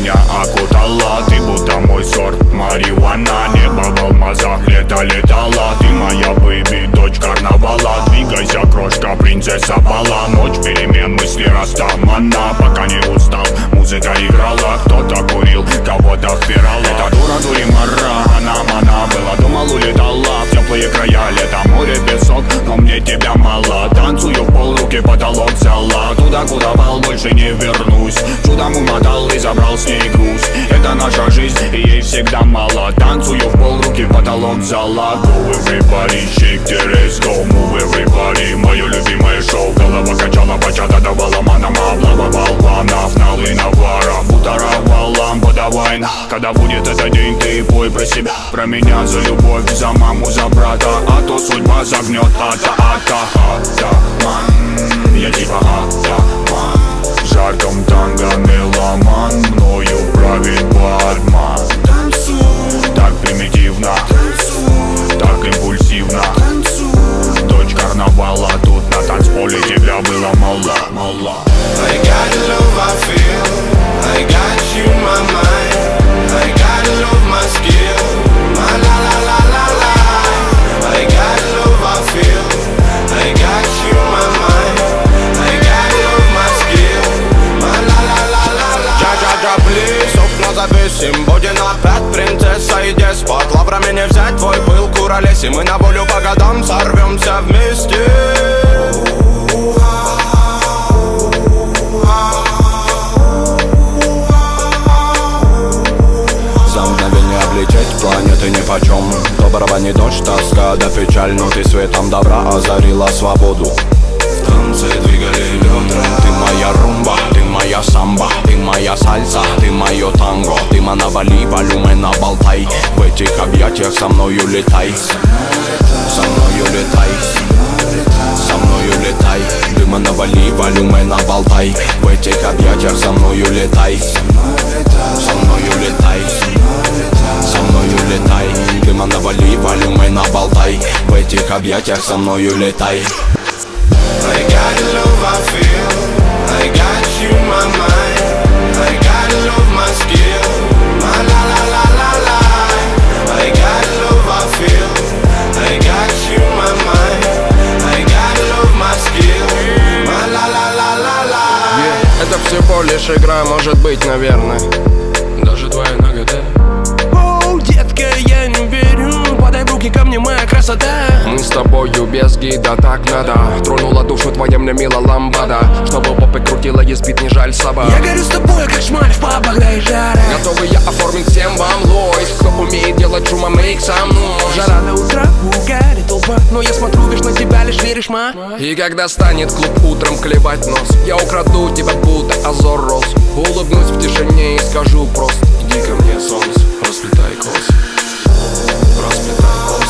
меня окутала. Ты будто мой сорт марихуана. Небо в алмазах, лето летала. Ты моя бэйби, дочь карнавала. Двигайся, крошка, принцесса бала. Ночь перемен, мысли растамана. Пока не устал, музыка играла. Кто-то курил, кого-то впирала. Эта дура дуримара, она мана была. Думал, улетала в теплые края. Лето, море, песок, но мне тебя мало. Танцую в пол, руки потолок взяла. Туда, куда вал, больше не вернусь. Чудом умотал и забрал с ней груз. Это наша жизнь, и ей всегда мало. Танцую в пол, руки потолок взяла. Go everybody, shake the let's go. Move everybody, мое любимое шоу. Голова качала, бачата давала манам. Облава балванов, налы наваров. Бутара лампа давай. Когда будет этот день, ты пой про себя. Про меня, за любовь, за маму, за брата. А то судьба загнет, атаман. Я типа атаман. В жарком танго меломан. Мною правит бармен. Так примитивно, так импульсивно. Дочь карнавала, тут на танцполе тебя было мало. I got the love I feel, I got you in my mind, I got the love my skill, my la la la la la. I got the love I feel, I got you in my mind, I got the love my skill, my la la la la la. Джа-джа-джа, плиз, окна завесим, будем опять принцесса и деспот. Лаврами не взять твой пыл, куролесим, мы на волю по годам сорвемся вместе. Планеты нипочем, то барабанит дождь, тоска да печаль. Но ты светом добра озарила свободу. В танце двигали бедра. Ты моя румба, ты моя самба, ты моя сальса, ты мое танго. Ты манавали, волюмена болтай. В этих объятиях со мною летай. Со мною летай. Со мною летай. Ты манавали, волюмена болтай. В этих объятиях со мною летай. Со мною летай. Со мною летай, дыма навали, волюмена болтай. В этих объятиях со мною летай. I got the love I feel, I got you in my mind, I got the love my skill, my la la la la la. I got the love I feel, I got you in my mind, I got the love my skill, my la la la la la. Это всего лишь игра, может быть, наверное. Даже твоя нагота. Детка, я не верю, подай в руки ко мне, моя красота. Мы с тобою без гида, так надо. Тронула душу твоя мне мила ламбада. Чтобы попы крутила, есть бит, не жаль собак. Я горю с тобой, как шмаль в пабах, да и жара. Готовый я оформить всем вам лойс. Кто умеет делать шума, make some noise. Жара до утра, угарит толпа. Но я смотрю, лишь на тебя, лишь веришь, ма. И когда станет клуб утром клевать нос, я украду тебя, будто озор роз. Улыбнусь в тишине и скажу просто: иди ко мне, солнце, расплетай косы, расплетай косы.